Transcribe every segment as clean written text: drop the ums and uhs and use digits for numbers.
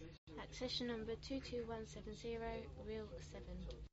Accession number 22170, Real 7.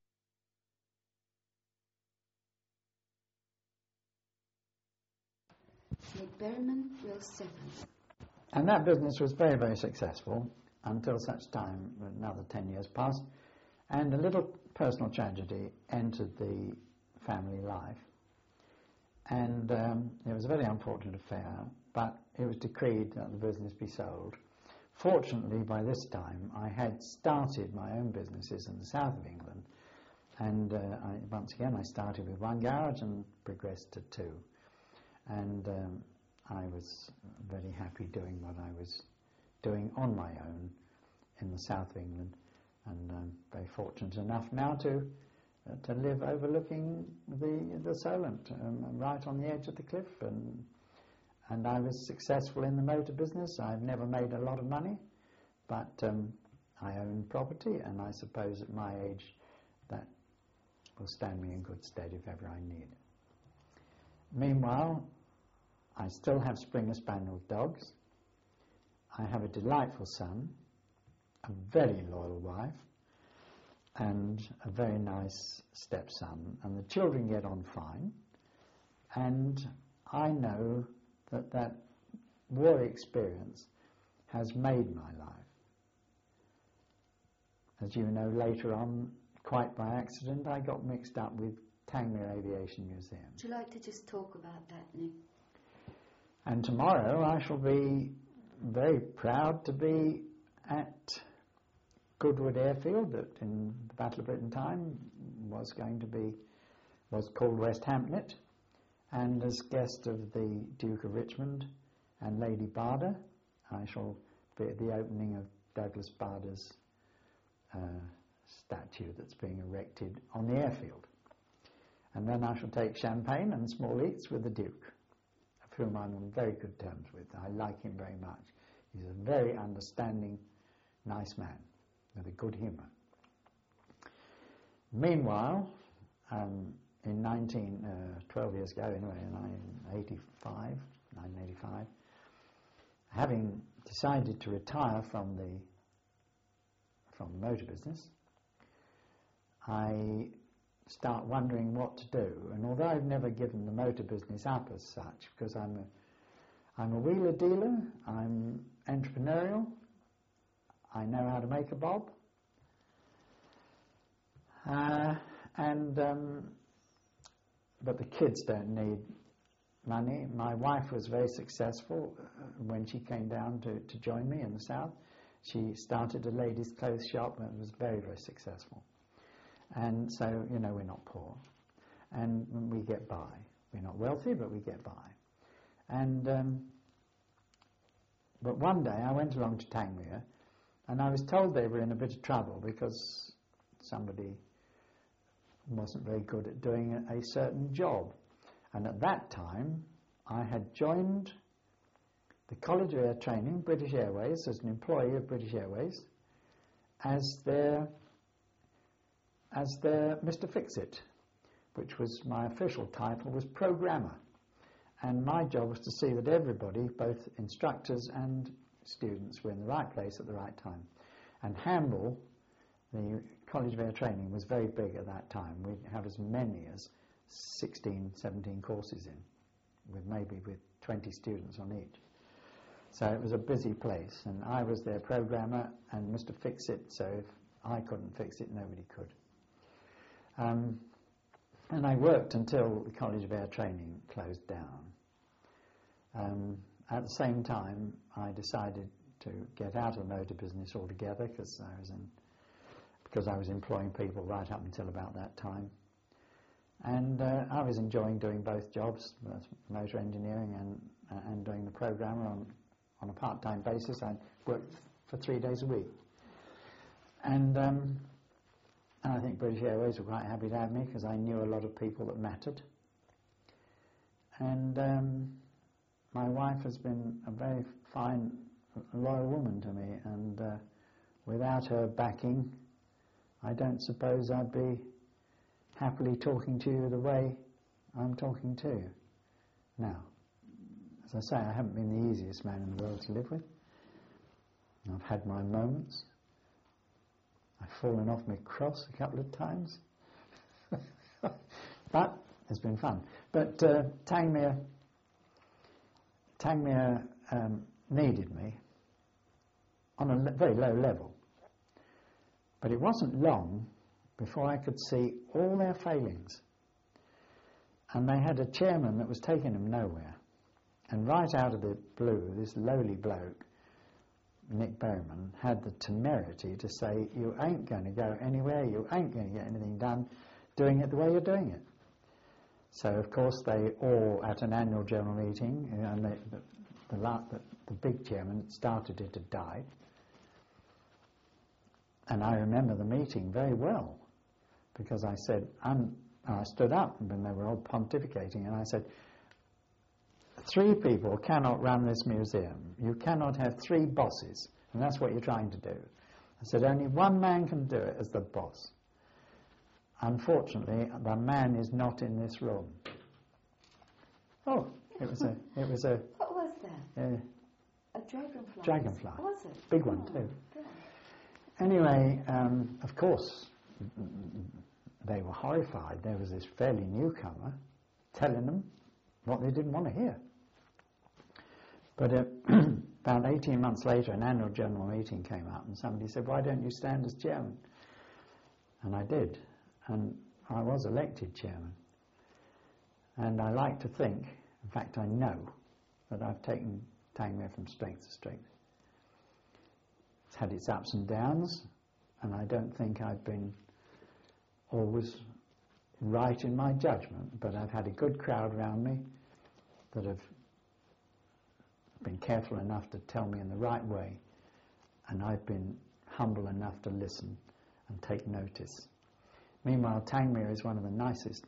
Nick Berryman, Real 7. And that business was very, very successful until such time, another 10 years passed, and a little personal tragedy entered the family life. And it was a very unfortunate affair, but it was decreed that the business be sold. Fortunately, by this time, I had started my own businesses in the south of England, and once again I started with one garage and progressed to two. And I was very happy doing what I was doing on my own in the south of England, and I'm very fortunate enough now to live overlooking the Solent, right on the edge of the cliff, and I was successful in the motor business. I've never made a lot of money, but I own property, and I suppose at my age that will stand me in good stead if ever I need it. Meanwhile, I still have Springer Spaniel dogs. I have a delightful son, a very loyal wife, and a very nice stepson, and the children get on fine, and I know that war experience has made my life. As you know, later on, quite by accident, I got mixed up with Tangmere Aviation Museum. Would you like to just talk about that, Nick? And tomorrow I shall be very proud to be at Goodwood Airfield, that in the Battle of Britain time was called West Hampnett, and as guest of the Duke of Richmond and Lady Barder, I shall be at the opening of Douglas Bader's statue that's being erected on the airfield. And then I shall take champagne and small eats with the Duke, of whom I'm on very good terms with. I like him very much. He's a very understanding, nice man with a good humour. Meanwhile, in 12 years ago anyway, in 1985, having decided to retire from the motor business, I start wondering what to do. And although I've never given the motor business up as such, because I'm a wheeler dealer, I'm entrepreneurial, I know how to make a bob, but the kids don't need money. My wife was very successful when she came down to join me in the south. She started a ladies' clothes shop and was very, very successful. And so, you know, we're not poor, and we get by. We're not wealthy, but we get by. And but one day I went along to Tangmere, and I was told they were in a bit of trouble because somebody wasn't very good at doing a certain job. And at that time, I had joined the College of Air Training, British Airways, as an employee of British Airways, as their Mr. Fix-It, which was my official title, was programmer. And my job was to see that everybody, both instructors and students, were in the right place at the right time. And Hamble, the College of Air Training, was very big at that time. We'd have as many as 16, 17 courses in, with 20 students on each. So it was a busy place, and I was their programmer and Mr. Fix-It, so if I couldn't fix it, nobody could. And I worked until the College of Air Training closed down. At the same time, I decided to get out of the motor business altogether because I was employing people right up until about that time. And I was enjoying doing both jobs, motor engineering and doing the programmer on a part-time basis. I worked for 3 days a week. And I think British Airways were quite happy to have me because I knew a lot of people that mattered. And my wife has been a very fine, loyal woman to me, and without her backing, I don't suppose I'd be happily talking to you the way I'm talking to you now. As I say, I haven't been the easiest man in the world to live with. I've had my moments. I've fallen off my cross a couple of times. But it's been fun. But Tangmere needed me on a very low level. But it wasn't long before I could see all their failings. And they had a chairman that was taking them nowhere. And right out of the blue, this lowly bloke, Nick Berryman, had the temerity to say, you ain't going to go anywhere, you ain't going to get anything done doing it the way you're doing it. So, of course, they all, at an annual general meeting, and the big chairman started it, had died. And I remember the meeting very well, because I said, I stood up when they were all pontificating, and I said, 3 people cannot run this museum. You cannot have 3 bosses, and that's what you're trying to do. I said, only one man can do it as the boss. Unfortunately, the man is not in this room. Oh, it was a What was that? A dragonfly. Dragonfly. Was it? Big one too. Good. Anyway, of course, they were horrified. There was this fairly newcomer telling them what they didn't want to hear. But about 18 months later, an annual general meeting came up, and somebody said, why don't you stand as chairman? And I did, and I was elected chairman. And I like to think, in fact I know, that I've taken Tangmere from strength to strength. It's had its ups and downs, and I don't think I've been always right in my judgment, but I've had a good crowd around me that have been careful enough to tell me in the right way, and I've been humble enough to listen and take notice. Meanwhile, Tangmere is one of the nicest,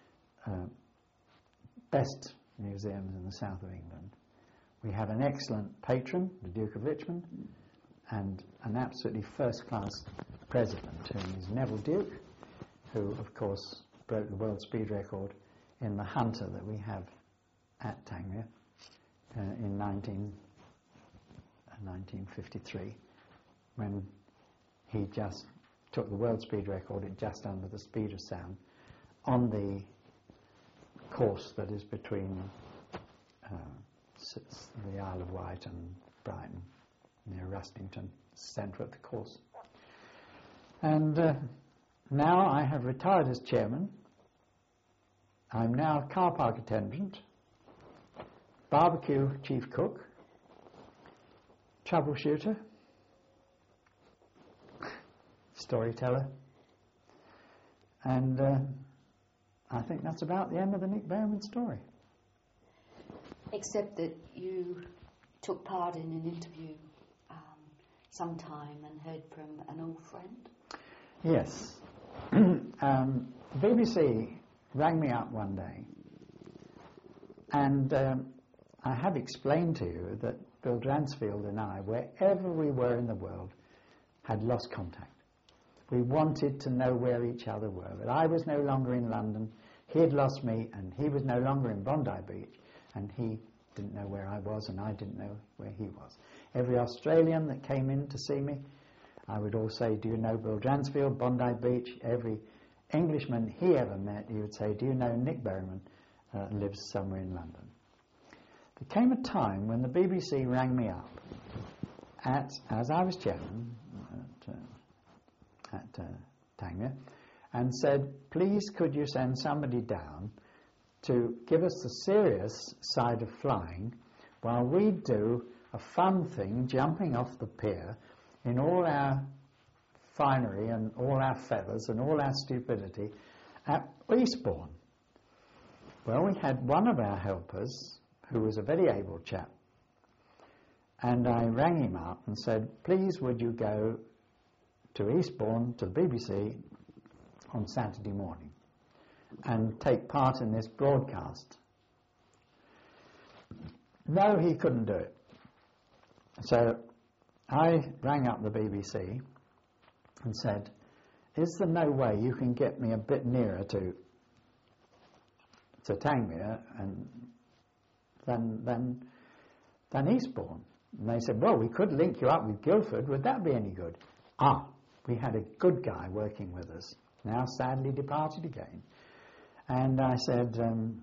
best museums in the south of England. We have an excellent patron, the Duke of Richmond, and an absolutely first-class president, who is Neville Duke, who, of course, broke the world speed record in the Hunter that we have at Tangmere in 1953, when he just took the world speed record at just under the speed of sound on the course that is between the Isle of Wight and Brighton, near Rustington, centre of the course. And now I have retired as chairman. I'm now a car park attendant, barbecue chief cook, troubleshooter, storyteller, and I think that's about the end of the Nick Berryman story. Except that you took part in an interview sometime and heard from an old friend. Yes. BBC rang me up one day, and I have explained to you that Bill Dransfield and I, wherever we were in the world, had lost contact. We wanted to know where each other were, but I was no longer in London, he had lost me, and he was no longer in Bondi Beach, and he didn't know where I was, and I didn't know where he was. Every Australian that came in to see me, I would all say, do you know Bill Dransfield, Bondi Beach? Every Englishman he ever met, he would say, do you know Nick Berryman lives somewhere in London? There came a time when the BBC rang me up, as I was chairman at Tangmere, and said, please could you send somebody down to give us the serious side of flying while we do a fun thing, jumping off the pier in all our finery and all our feathers and all our stupidity at Eastbourne. Well, we had one of our helpers, who was a very able chap, and I rang him up and said, please would you go to Eastbourne, to the BBC, on Saturday morning and take part in this broadcast. No, he couldn't do it. So I rang up the BBC and said, is there no way you can get me a bit nearer to Tangmere and than Eastbourne? And they said, well, we could link you up with Guildford. Would that be any good? We had a good guy working with us, now sadly departed again. And I said,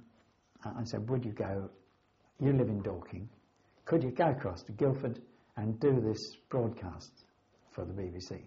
would you go, you live in Dorking, could you go across to Guildford and do this broadcast for the BBC?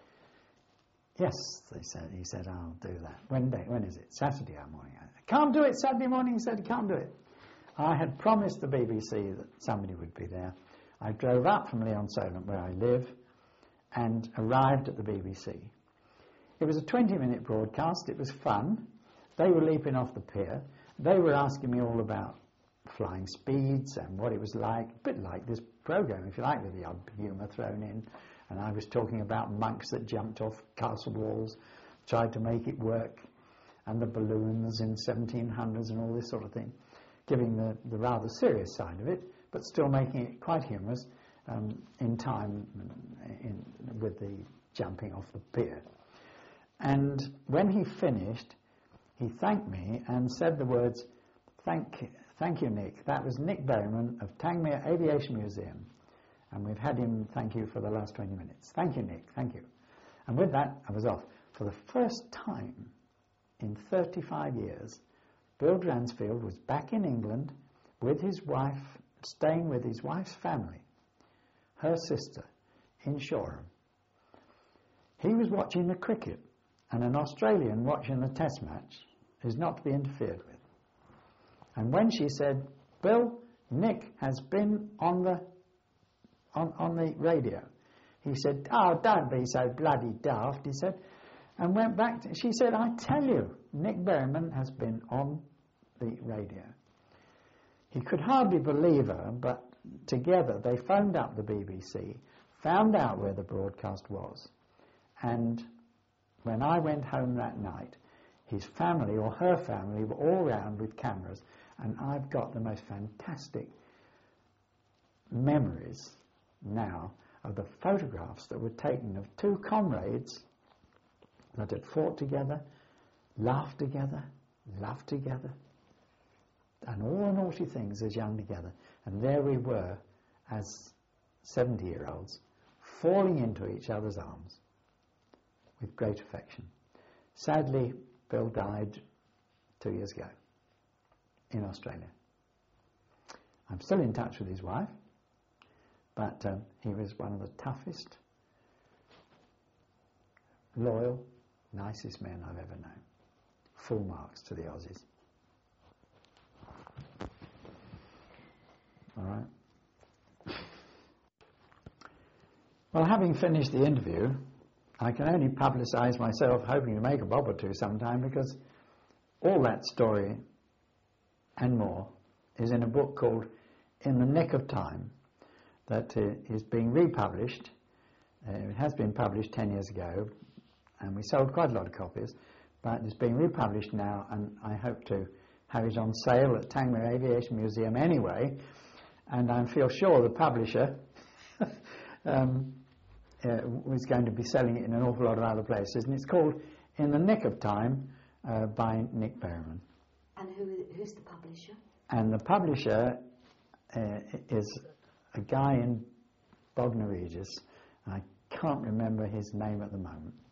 Yes, he said, I'll do that. When is it? Saturday morning. I can't do it Saturday morning, he said, I can't do it. I had promised the BBC that somebody would be there. I drove up from Leon-Solent, where I live, and arrived at the BBC. It was a 20-minute broadcast. It was fun. They were leaping off the pier. They were asking me all about flying speeds and what it was like, a bit like this programme, if you like, with the odd humour thrown in. And I was talking about monks that jumped off castle walls, tried to make it work, and the balloons in 1700s and all this sort of thing, giving the rather serious side of it, but still making it quite humorous in time with the jumping off the pier. And when he finished, he thanked me and said the words, thank you, Nick. That was Nick Berryman of Tangmere Aviation Museum. And we've had him thank you for the last 20 minutes. Thank you, Nick. Thank you. And with that, I was off. For the first time in 35 years, Bill Dransfield was back in England with his wife, staying with his wife's family, her sister, in Shoreham. He was watching the cricket, and an Australian watching the test match is not to be interfered with. And when she said, Bill, Nick has been on the radio, he said, oh, don't be so bloody daft, he said, and went back to, she said, I tell you, Nick Berryman has been on the radio. He could hardly believe her, but together they phoned up the BBC, found out where the broadcast was, and when I went home that night, his family, or her family, were all round with cameras, and I've got the most fantastic memories now of the photographs that were taken of two comrades that had fought together, laughed together, loved together, and all the naughty things as young together. And there we were as 70-year-olds falling into each other's arms with great affection. Sadly, Bill died 2 years ago in Australia. I'm still in touch with his wife, but he was one of the toughest, loyal, nicest men I've ever known. Full marks to the Aussies. All right. Well, having finished the interview, I can only publicise myself, hoping to make a bob or two sometime, because all that story and more is in a book called In the Nick of Time, that is being republished. It has been published 10 years ago, and we sold quite a lot of copies, but it's being republished now, and I hope to have it on sale at Tangmere Aviation Museum anyway, and I feel sure the publisher was going to be selling it in an awful lot of other places, and it's called In the Nick of Time by Nick Berryman. And who's the publisher? And the publisher is a guy in Bognor Regis. I can't remember his name at the moment.